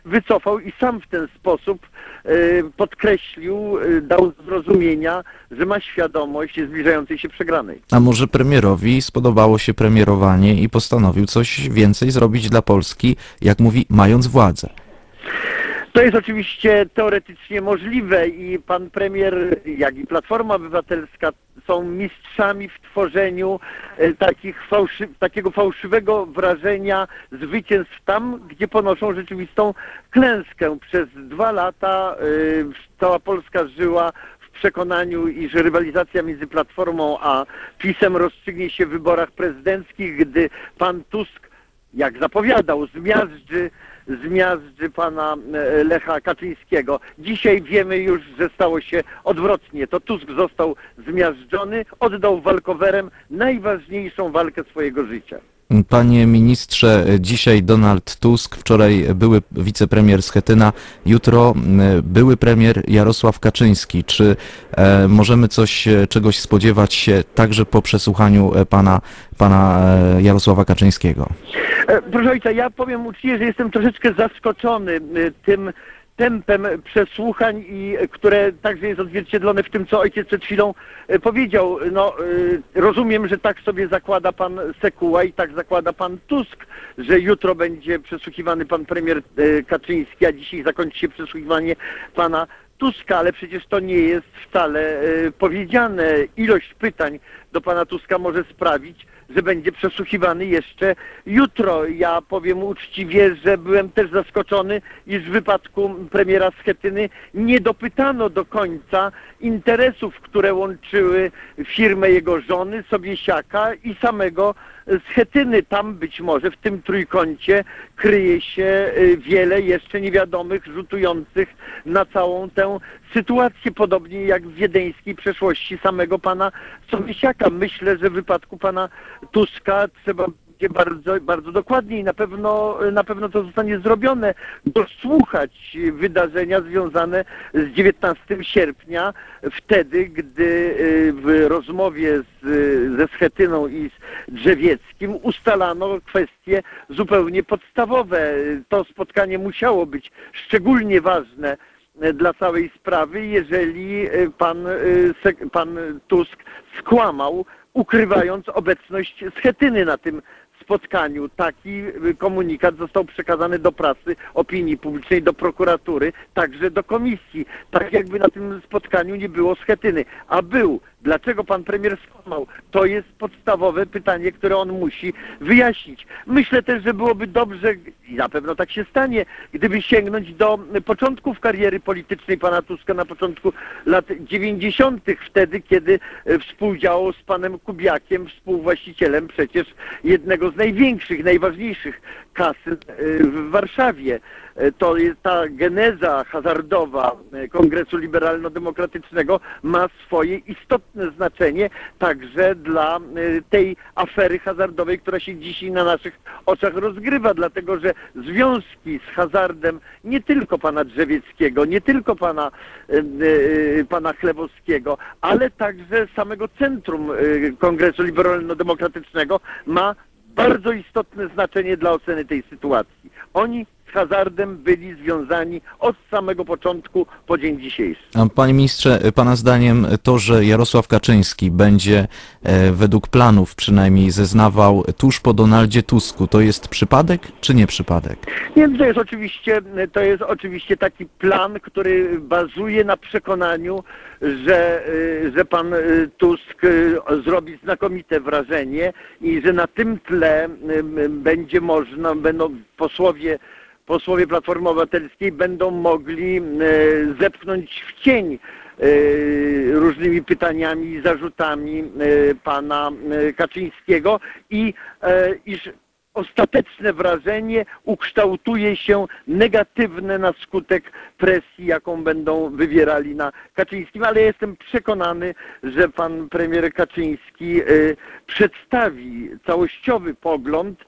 wycofał i sam w ten sposób podkreślił, dał zrozumienia, że ma świadomość zbliżającej się przegranej. A może premierowi spodobało się premierowanie i postanowił coś więcej zrobić dla Polski, jak mówi, mając władzę? To jest oczywiście teoretycznie możliwe i pan premier, jak i Platforma Obywatelska są mistrzami w tworzeniu takiego fałszywego wrażenia zwycięstw tam, gdzie ponoszą rzeczywistą klęskę. Przez 2 lata cała Polska żyła w przekonaniu, iż rywalizacja między Platformą a PiS-em rozstrzygnie się w wyborach prezydenckich, gdy pan Tusk, jak zapowiadał, zmiażdży pana Lecha Kaczyńskiego. Dzisiaj wiemy już, że stało się odwrotnie. To Tusk został zmiażdżony, oddał walkowerem najważniejszą walkę swojego życia. Panie ministrze, dzisiaj Donald Tusk, wczoraj były wicepremier Schetyna, jutro były premier Jarosław Kaczyński. Czy możemy czegoś spodziewać się także po przesłuchaniu pana Jarosława Kaczyńskiego? Proszę ojca, ja powiem uczciwie, że jestem troszeczkę zaskoczony tym tempem przesłuchań, które także jest odzwierciedlone w tym, co ojciec przed chwilą powiedział. No, rozumiem, że tak sobie zakłada pan Sekuła i tak zakłada pan Tusk, że jutro będzie przesłuchiwany pan premier Kaczyński, a dzisiaj zakończy się przesłuchiwanie pana Tuska, ale przecież to nie jest wcale powiedziane. Ilość pytań do pana Tuska może sprawić, że będzie przesłuchiwany jeszcze jutro. Ja powiem uczciwie, że byłem też zaskoczony, iż w wypadku premiera Schetyny nie dopytano do końca interesów, które łączyły firmę jego żony, Sobiesiaka i samego Schetyny. Tam być może w tym trójkącie kryje się wiele jeszcze niewiadomych, rzutujących na całą tę sytuację, podobnie jak w wiedeńskiej przeszłości samego pana Sobiesiaka. Myślę, że w wypadku pana Tuska trzeba będzie bardzo, bardzo dokładnie i na pewno to zostanie zrobione, dosłuchać wydarzenia związane z 19 sierpnia, wtedy, gdy w rozmowie ze Schetyną i z Drzewieckim ustalano kwestie zupełnie podstawowe. To spotkanie musiało być szczególnie ważne dla całej sprawy, jeżeli pan Tusk skłamał, ukrywając obecność Schetyny na tym spotkaniu. Taki komunikat został przekazany do prasy, opinii publicznej, do prokuratury, także do komisji. Tak jakby na tym spotkaniu nie było Schetyny. A był. Dlaczego pan premier skłamał? To jest podstawowe pytanie, które on musi wyjaśnić. Myślę też, że byłoby dobrze, i na pewno tak się stanie, gdyby sięgnąć do początków kariery politycznej pana Tuska na początku lat 90., wtedy, kiedy współdziałał z panem Kubiakiem, współwłaścicielem przecież jednego z największych, najważniejszych kasyn w Warszawie. To jest ta geneza hazardowa Kongresu Liberalno-Demokratycznego ma swoje istotne znaczenie także dla tej afery hazardowej, która się dzisiaj na naszych oczach rozgrywa, dlatego że związki z hazardem nie tylko pana Drzewieckiego, nie tylko pana Chlebowskiego, ale także samego centrum Kongresu Liberalno-Demokratycznego ma bardzo istotne znaczenie dla oceny tej sytuacji. Oni z hazardem byli związani od samego początku po dzień dzisiejszy. A panie ministrze, pana zdaniem to, że Jarosław Kaczyński będzie według planów przynajmniej zeznawał tuż po Donaldzie Tusku, to jest przypadek czy nie przypadek? Nie, to jest oczywiście taki plan, który bazuje na przekonaniu, że pan Tusk zrobi znakomite wrażenie i że na tym tle będą posłowie Platformy Obywatelskiej będą mogli zepchnąć w cień różnymi pytaniami i zarzutami pana Kaczyńskiego i iż ostateczne wrażenie ukształtuje się negatywne na skutek presji, jaką będą wywierali na Kaczyńskim, ale jestem przekonany, że pan premier Kaczyński przedstawi całościowy pogląd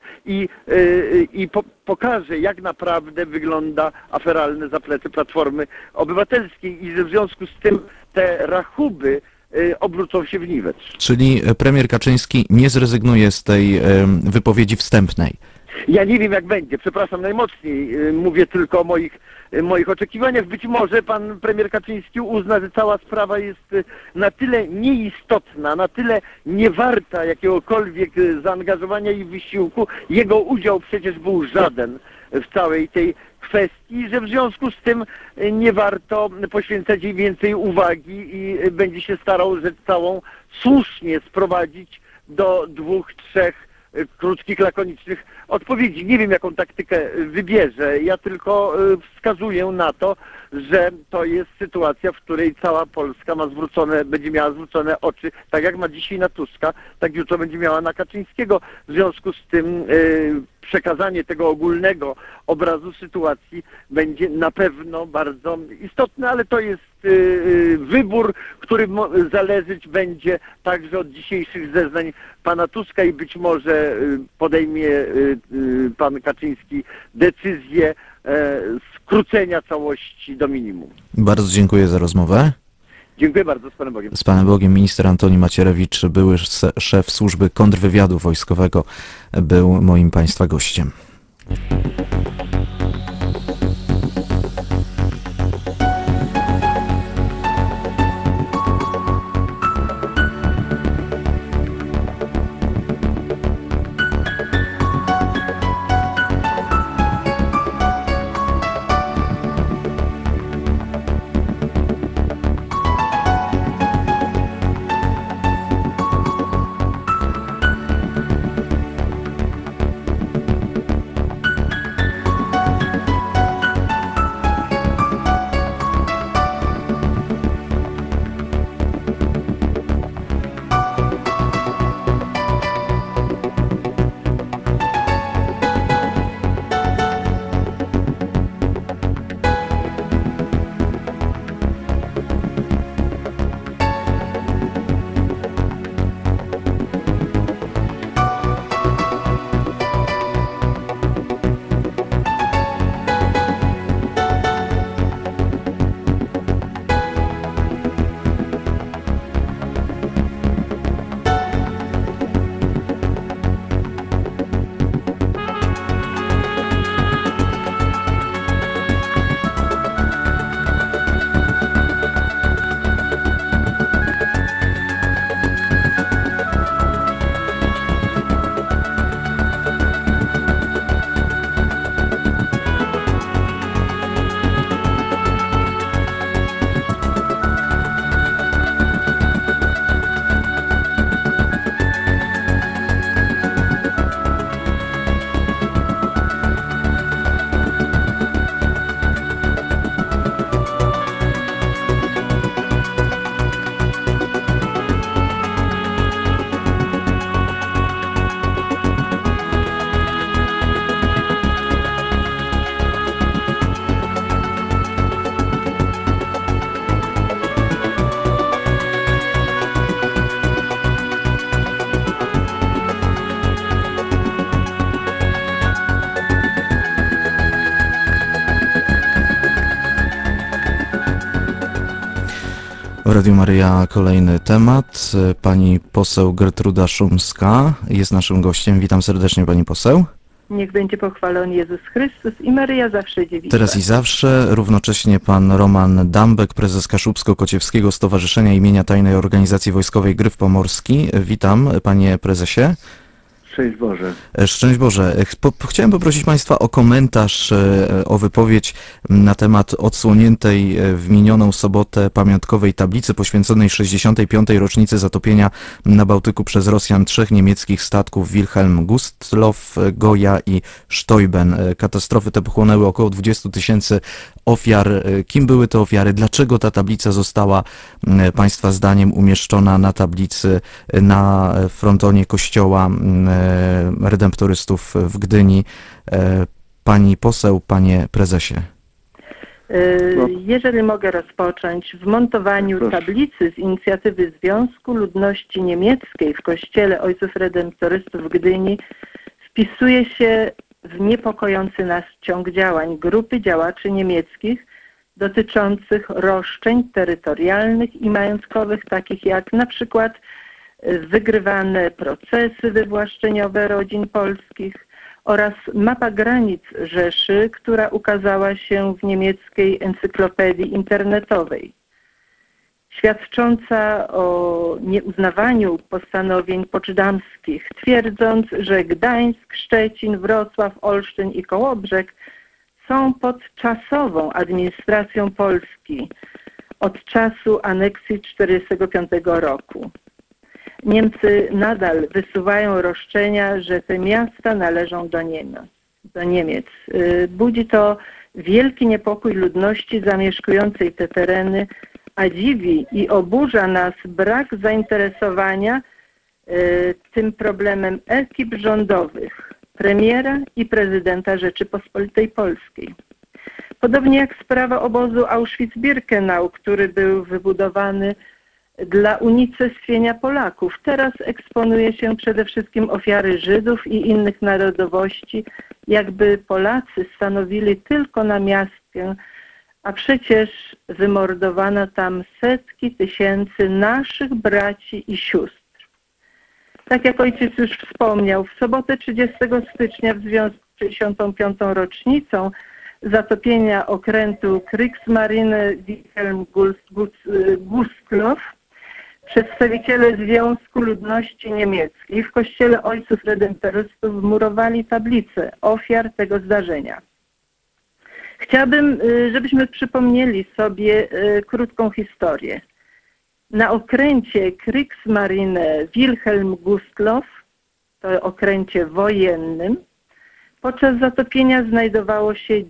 i pokaże, jak naprawdę wygląda aferalne zaplecze Platformy Obywatelskiej i w związku z tym te rachuby obrócą się w niwecz. Czyli premier Kaczyński nie zrezygnuje z tej wypowiedzi wstępnej? Ja nie wiem, jak będzie, przepraszam najmocniej, mówię tylko o moich oczekiwaniach. Być może pan premier Kaczyński uzna, że cała sprawa jest na tyle nieistotna, na tyle niewarta jakiegokolwiek zaangażowania i wysiłku. Jego udział przecież był żaden w całej tej kwestii, że w związku z tym nie warto poświęcać jej więcej uwagi i będzie się starał rzecz całą słusznie sprowadzić do 2-3 krótkich, lakonicznych odpowiedzi. Nie wiem, jaką taktykę wybierze. Ja tylko wskazuję na to, że to jest sytuacja, w której cała Polska będzie miała zwrócone oczy, tak jak ma dzisiaj na Tuska, tak jutro będzie miała na Kaczyńskiego. W związku z tym przekazanie tego ogólnego obrazu sytuacji będzie na pewno bardzo istotne, ale to jest wybór, który zależeć będzie także od dzisiejszych zeznań pana Tuska i być może podejmie pan Kaczyński decyzję skrócenia całości do minimum. Bardzo dziękuję za rozmowę. Dziękuję bardzo, z Panem Bogiem. Z Panem Bogiem minister Antoni Macierewicz, były szef służby kontrwywiadu wojskowego, był moim Państwa gościem. W Radiu Maryja kolejny temat. Pani poseł Gertruda Szumska jest naszym gościem. Witam serdecznie, pani poseł. Niech będzie pochwalony Jezus Chrystus i Maryja zawsze dziewica. Teraz i zawsze. Równocześnie pan Roman Dambek, prezes Kaszubsko-Kociewskiego Stowarzyszenia imienia Tajnej Organizacji Wojskowej Gryf Pomorski. Witam, panie prezesie. Szczęść Boże. Szczęść Boże. Chciałem poprosić Państwa o komentarz, o wypowiedź na temat odsłoniętej w minioną sobotę pamiątkowej tablicy poświęconej 65. rocznicy zatopienia na Bałtyku przez Rosjan 3 niemieckich statków Wilhelm Gustloff, Goja i Steuben. Katastrofy te pochłonęły około 20 000 ofiar. Kim były te ofiary? Dlaczego ta tablica została Państwa zdaniem umieszczona na tablicy na frontonie kościoła redemptorystów w Gdyni? Pani poseł, panie prezesie. Jeżeli mogę rozpocząć, w montowaniu tablicy z inicjatywy Związku Ludności Niemieckiej w Kościele Ojców Redemptorystów w Gdyni wpisuje się w niepokojący nas ciąg działań grupy działaczy niemieckich dotyczących roszczeń terytorialnych i majątkowych, takich jak na przykład wygrywane procesy wywłaszczeniowe rodzin polskich oraz mapa granic Rzeszy, która ukazała się w niemieckiej encyklopedii internetowej, świadcząca o nieuznawaniu postanowień poczdamskich, twierdząc, że Gdańsk, Szczecin, Wrocław, Olsztyn i Kołobrzeg są pod czasową administracją Polski od czasu aneksji 1945 roku. Niemcy nadal wysuwają roszczenia, że te miasta należą do Niemiec. Budzi to wielki niepokój ludności zamieszkującej te tereny, a dziwi i oburza nas brak zainteresowania tym problemem ekip rządowych, premiera i prezydenta Rzeczypospolitej Polskiej. Podobnie jak sprawa obozu Auschwitz-Birkenau, który był wybudowany dla unicestwienia Polaków. Teraz eksponuje się przede wszystkim ofiary Żydów i innych narodowości, jakby Polacy stanowili tylko namiastkę, a przecież wymordowano tam setki tysięcy naszych braci i sióstr. Tak jak ojciec już wspomniał, w sobotę 30 stycznia w związku z 65. rocznicą zatopienia okrętu Kriegsmarine Wilhelm Gustloff przedstawiciele Związku Ludności Niemieckiej w kościele Ojców Redemptorystów wmurowali tablicę ofiar tego zdarzenia. Chciałabym, żebyśmy przypomnieli sobie krótką historię. Na okręcie Kriegsmarine Wilhelm Gustloff, to okręcie wojennym, podczas zatopienia znajdowało się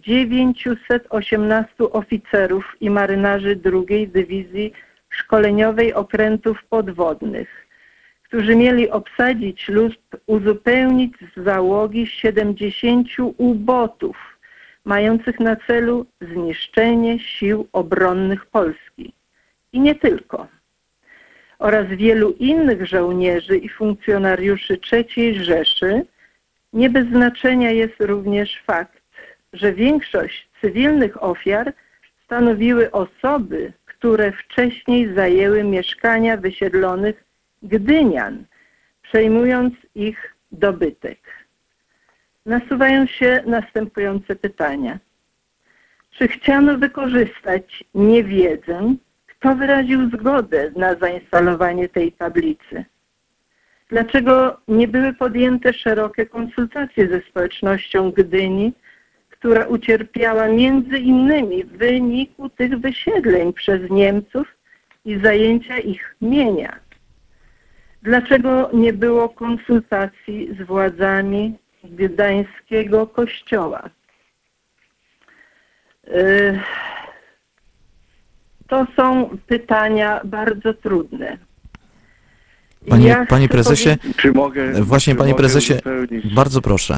918 oficerów i marynarzy II Dywizji Szkoleniowej Okrętów Podwodnych, którzy mieli obsadzić lub uzupełnić z załogi 70 ubotów, mających na celu zniszczenie sił obronnych Polski. I nie tylko. Oraz wielu innych żołnierzy i funkcjonariuszy III Rzeszy. Nie bez znaczenia jest również fakt, że większość cywilnych ofiar stanowiły osoby, które wcześniej zajęły mieszkania wysiedlonych Gdynian, przejmując ich dobytek. Nasuwają się następujące pytania. Czy chciano wykorzystać niewiedzę? Kto wyraził zgodę na zainstalowanie tej tablicy? Dlaczego nie były podjęte szerokie konsultacje ze społecznością Gdyni, która ucierpiała między innymi w wyniku tych wysiedleń przez Niemców i zajęcia ich mienia? Dlaczego nie było konsultacji z władzami gdańskiego kościoła? To są pytania bardzo trudne. Panie prezesie, panie prezesie, bardzo proszę.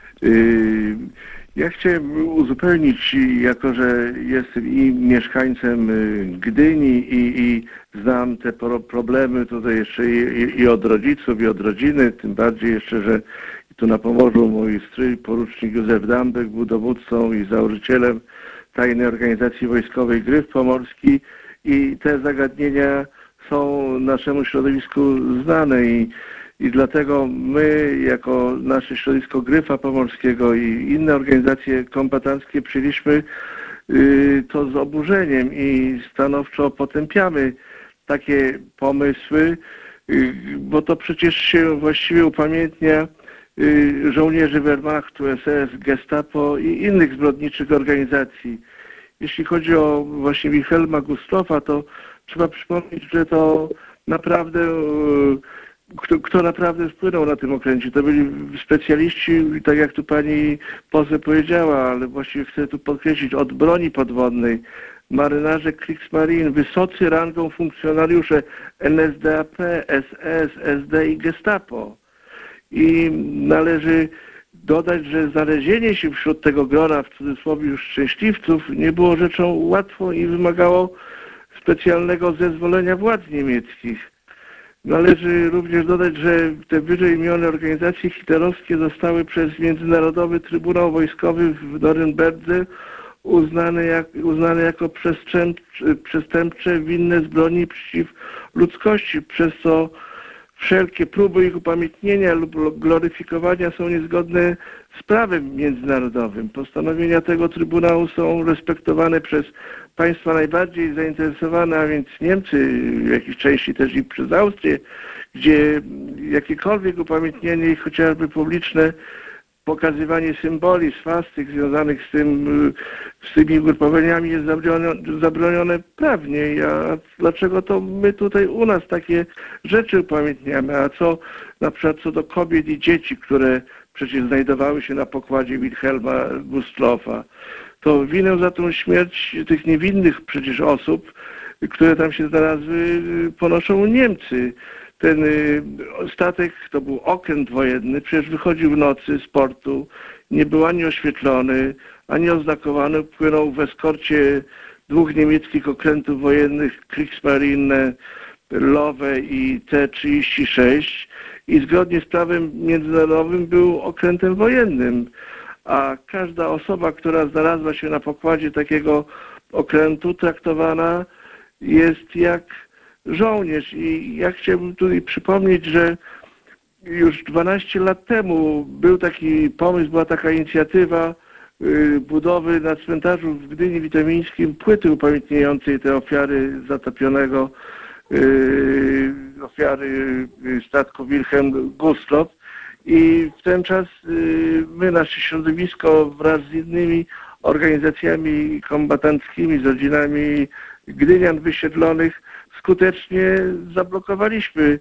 Ja chciałem uzupełnić, jako że jestem i mieszkańcem Gdyni i znam te problemy tutaj jeszcze i od rodziców, i od rodziny, tym bardziej jeszcze, że tu na Pomorzu mój stryj, porucznik Józef Dambek, był dowódcą i założycielem tajnej organizacji wojskowej Gryf Pomorski i te zagadnienia są naszemu środowisku znane i dlatego my, jako nasze środowisko Gryfa Pomorskiego i inne organizacje kombatanckie przyjęliśmy to z oburzeniem i stanowczo potępiamy takie pomysły, bo to przecież się właściwie upamiętnia żołnierzy Wehrmachtu, SS, Gestapo i innych zbrodniczych organizacji. Jeśli chodzi o właśnie Wilhelma Gustloffa, to trzeba przypomnieć, że to naprawdę, kto naprawdę wpłynął na tym okręcie. To byli specjaliści, tak jak tu pani poseł powiedziała, ale właściwie chcę tu podkreślić, od broni podwodnej, marynarze Kriegsmarine, wysocy rangą funkcjonariusze NSDAP, SS, SD i Gestapo. I należy dodać, że znalezienie się wśród tego grona, w cudzysłowie już szczęśliwców, nie było rzeczą łatwą i wymagało specjalnego zezwolenia władz niemieckich. Należy również dodać, że te wyżej wymienione organizacje hitlerowskie zostały przez Międzynarodowy Trybunał Wojskowy w Norymberdze uznane jako przestępcze winne zbrodni przeciw ludzkości, przez co wszelkie próby ich upamiętnienia lub gloryfikowania są niezgodne z prawem międzynarodowym. Postanowienia tego Trybunału są respektowane przez państwa najbardziej zainteresowane, a więc Niemcy, w jakiejś części też i przez Austrię, gdzie jakiekolwiek upamiętnienie, chociażby publiczne, pokazywanie symboli, swastyk związanych z tymi ugrupowaniami jest zabronione prawnie. A dlaczego to my tutaj u nas takie rzeczy upamiętniamy? A co na przykład co do kobiet i dzieci, które przecież znajdowały się na pokładzie Wilhelma Gustlofa, to winę za tą śmierć tych niewinnych przecież osób, które tam się znalazły, ponoszą Niemcy. Ten statek to był okręt wojenny, przecież wychodził w nocy z portu, nie był ani oświetlony, ani oznakowany, płynął w eskorcie 2 niemieckich okrętów wojennych Kriegsmarine Lowe i T-36 i zgodnie z prawem międzynarodowym był okrętem wojennym, a każda osoba, która znalazła się na pokładzie takiego okrętu, traktowana jest jak żołnierz. I ja chciałbym tutaj przypomnieć, że już 12 lat temu był taki pomysł, była taka inicjatywa budowy na cmentarzu w Gdyni Witomińskim płyty upamiętniającej te ofiary zatopionego, ofiary statku Wilhelm Gustloff. I w ten czas my, nasze środowisko wraz z innymi organizacjami kombatanckimi, z rodzinami gdynian wysiedlonych, skutecznie zablokowaliśmy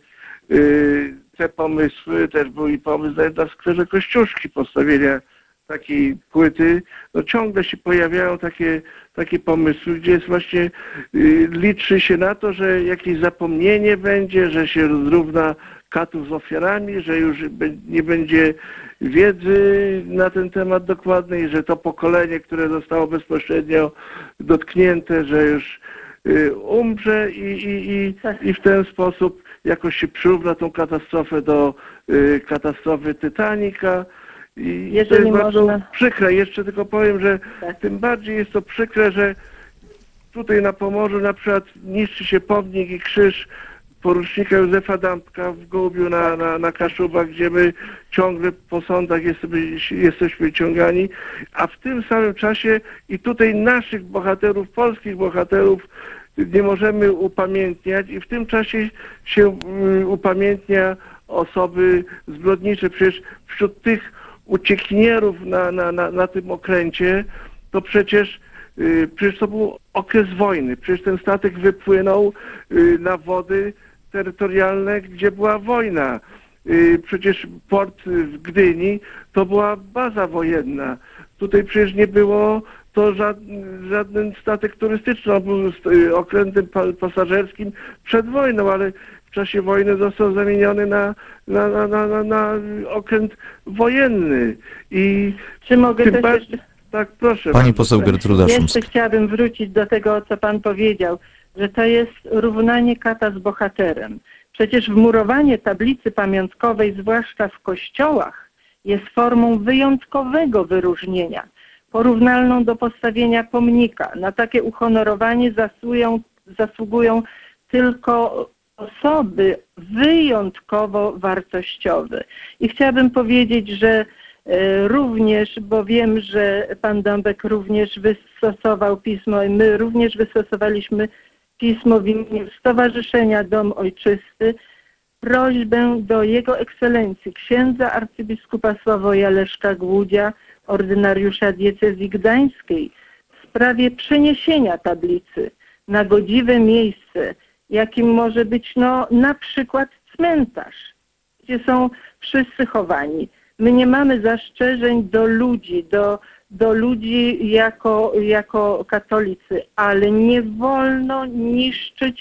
te pomysły. Też był i pomysł na skwerze Kościuszki postawienia takiej płyty. No ciągle się pojawiają takie pomysły, gdzie jest właśnie liczy się na to, że jakieś zapomnienie będzie, że się zrówna katów z ofiarami, że już nie będzie wiedzy na ten temat dokładnej, że to pokolenie, które zostało bezpośrednio dotknięte, że już umrze i w ten sposób jakoś się przyrówna tą katastrofę do katastrofy Titanica. I to jest bardzo przykre. Jeszcze tylko powiem, że tym bardziej jest to przykre, że tutaj na Pomorzu na przykład niszczy się pomnik i krzyż porucznika Józefa Dąbka w Gołubiu na Kaszubach, gdzie my ciągle po sądach jesteśmy ciągani, a w tym samym czasie i tutaj naszych bohaterów, polskich bohaterów nie możemy upamiętniać i w tym czasie się upamiętnia osoby zbrodnicze. Przecież wśród tych uciekinierów na tym okręcie to przecież to był okres wojny. Przecież ten statek wypłynął na wody terytorialne, gdzie była wojna. Przecież port w Gdyni to była baza wojenna. Tutaj przecież nie było to żaden statek turystyczny. On był okrętem pasażerskim przed wojną, ale w czasie wojny został zamieniony na okręt wojenny. I czy mogę też jeszcze... Tak, proszę. Pani poseł Gertruda Szumska. Jeszcze chciałabym wrócić do tego, co pan powiedział, że to jest równanie kata z bohaterem. Przecież wmurowanie tablicy pamiątkowej, zwłaszcza w kościołach, jest formą wyjątkowego wyróżnienia, porównalną do postawienia pomnika. Na takie uhonorowanie zasługują tylko osoby wyjątkowo wartościowe. I chciałabym powiedzieć, że również, bo wiem, że pan Dąbek również wystosował pismo i my również wystosowaliśmy pismo w imieniu Stowarzyszenia Dom Ojczysty, prośbę do Jego Ekscelencji księdza arcybiskupa Sławoja Leszka Głódzia, ordynariusza diecezji gdańskiej, w sprawie przeniesienia tablicy na godziwe miejsce, jakim może być na przykład cmentarz, gdzie są wszyscy chowani. My nie mamy zastrzeżeń do ludzi jako katolicy, ale nie wolno niszczyć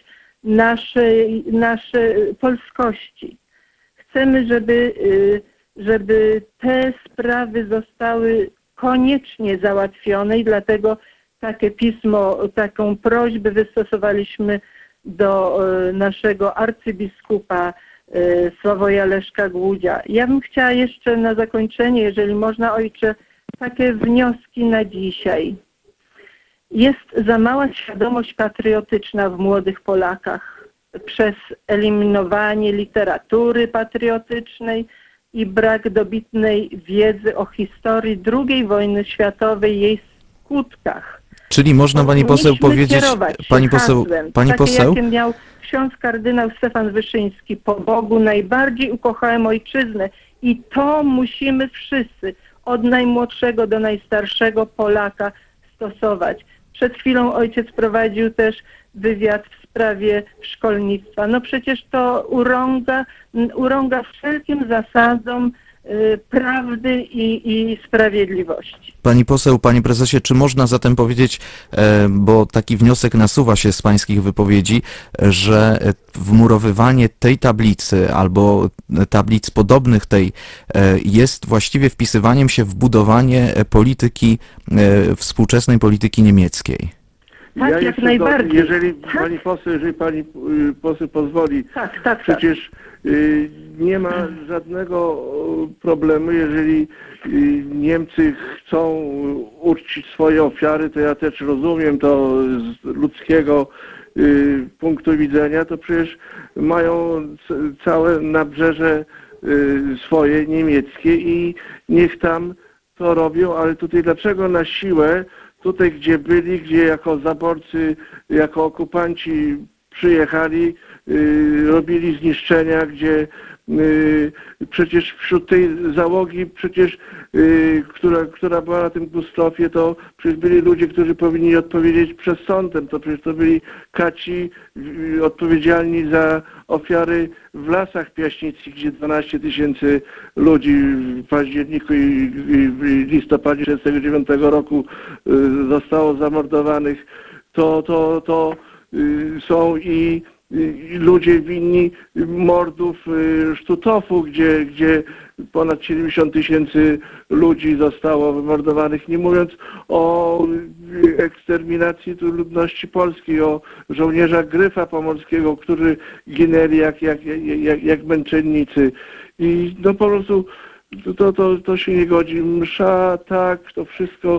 naszej polskości. Chcemy, żeby te sprawy zostały koniecznie załatwione i dlatego takie pismo, taką prośbę wystosowaliśmy do naszego arcybiskupa Sławoja Leszka Głódzia. Ja bym chciała jeszcze na zakończenie, jeżeli można, ojcze, takie wnioski na dzisiaj. Jest za mała świadomość patriotyczna w młodych Polakach. przez eliminowanie literatury patriotycznej i brak dobitnej wiedzy o historii II wojny światowej, jej skutkach. Czyli można pani poseł Powinniśmy powiedzieć, kierować się pani poseł, hasłem, pani takie poseł, jakie miał ksiądz kardynał Stefan Wyszyński: po Bogu najbardziej ukochałem ojczyznę. I to musimy wszyscy, od najmłodszego do najstarszego Polaka, stosować. Przed chwilą ojciec prowadził też wywiad w sprawie szkolnictwa. No przecież to urąga wszelkim zasadom prawdy i sprawiedliwości. pani poseł, panie prezesie, czy można zatem powiedzieć, bo taki wniosek nasuwa się z pańskich wypowiedzi, że wmurowywanie tej tablicy albo tablic podobnych tej jest właściwie wpisywaniem się w budowanie polityki, współczesnej polityki niemieckiej? Tak, jak jeszcze najbardziej. Jeżeli Tak. pani poseł, jeżeli pani poseł pozwoli, Tak. przecież nie ma żadnego problemu, jeżeli Niemcy chcą uczcić swoje ofiary, to ja też rozumiem to z ludzkiego punktu widzenia, to przecież mają całe nabrzeże swoje niemieckie i niech tam to robią, ale tutaj dlaczego na siłę, tutaj gdzie byli, gdzie jako zaborcy, jako okupanci przyjechali, robili zniszczenia, gdzie przecież wśród tej załogi, przecież która była na tym Gustowie, to przecież byli ludzie, którzy powinni odpowiedzieć przed sądem. To przecież to byli kaci odpowiedzialni za ofiary w Lasach Piaśnickich, gdzie 12 000 ludzi w październiku i w listopadzie 1939 roku zostało zamordowanych. To są i ludzie winni mordów Sztutofu, gdzie ponad 70 000 ludzi zostało wymordowanych, nie mówiąc o eksterminacji ludności polskiej, o żołnierzach Gryfa Pomorskiego, którzy ginęli jak męczennicy. I no po prostu to się nie godzi. Msza, tak, to wszystko,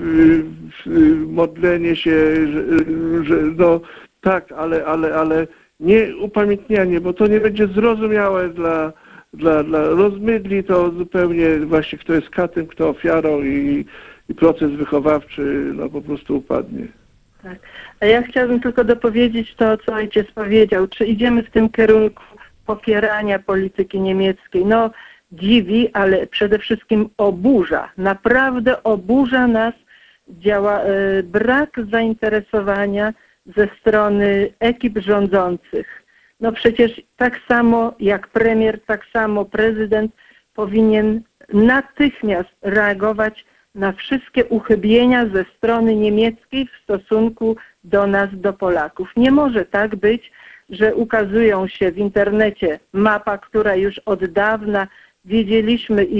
modlenie się, że no tak, ale nie upamiętnianie, bo to nie będzie zrozumiałe rozmydli to zupełnie właśnie, kto jest katem, kto ofiarą i proces wychowawczy no po prostu upadnie. Tak. A ja chciałabym tylko dopowiedzieć to, co ojciec powiedział. Czy idziemy w tym kierunku popierania polityki niemieckiej? No dziwi, ale przede wszystkim oburza. Naprawdę oburza nas brak zainteresowania ze strony ekip rządzących. No przecież tak samo jak premier, tak samo prezydent powinien natychmiast reagować na wszystkie uchybienia ze strony niemieckiej w stosunku do nas, do Polaków. Nie może tak być, że ukazują się w internecie mapa, która już od dawna wiedzieliśmy